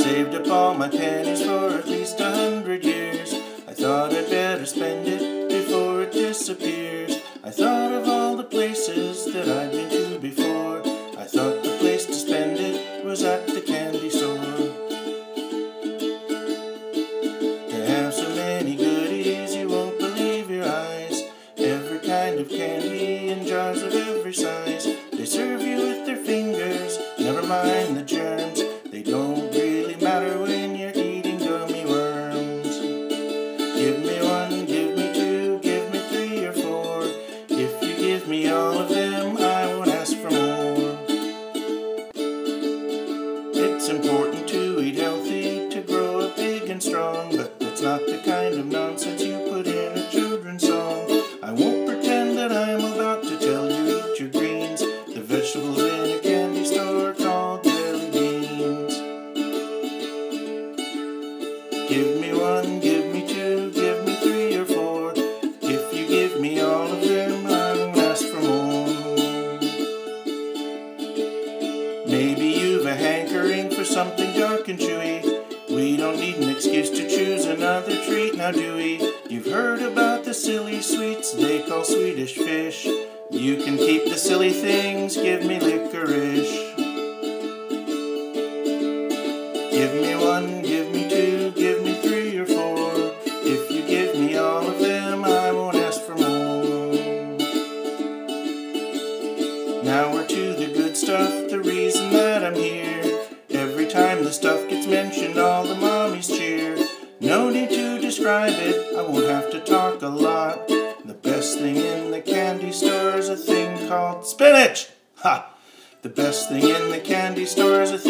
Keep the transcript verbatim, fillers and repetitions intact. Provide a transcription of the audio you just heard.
saved up all my pennies for at least a hundred years. I thought I'd better spend it before it disappears. I thought of all the places that I'd been to before. I thought the place to spend it was at the candy store. They have so many goodies you won't believe your eyes. Every kind of candy in jars of every size. They serve you with their fingers, never mind the germs. They don't really matter when you're eating gummy worms. Give me one, give me two, give me three or four. If you give me all of them, I won't ask for more. It's important to eat healthy, to grow up big and strong, but that's not the kind of nonsense you put in a children's song. I won't pretend that I'm about to tell you eat your greens, the vegetables in a candy store called jelly beans. Give me one, give me two, give me three or four. If you give me all of them, I won't ask for more. Maybe you've a hankering for something dark and chewy. We don't need an excuse to choose another treat, now do we? You've heard about the silly sweets they call Swedish fish. You can keep the silly things, give me licorice. Give me one, give me two, give me three or four. If you give me all of them, I won't ask for more. Now we're to the good stuff, the reason that I'm here. Every time the stuff gets mentioned, all the mommies cheer. No need to describe it, I won't have to talk a lot. The best thing in the candy store is a thing called spinach! Ha! The best thing in the candy store is a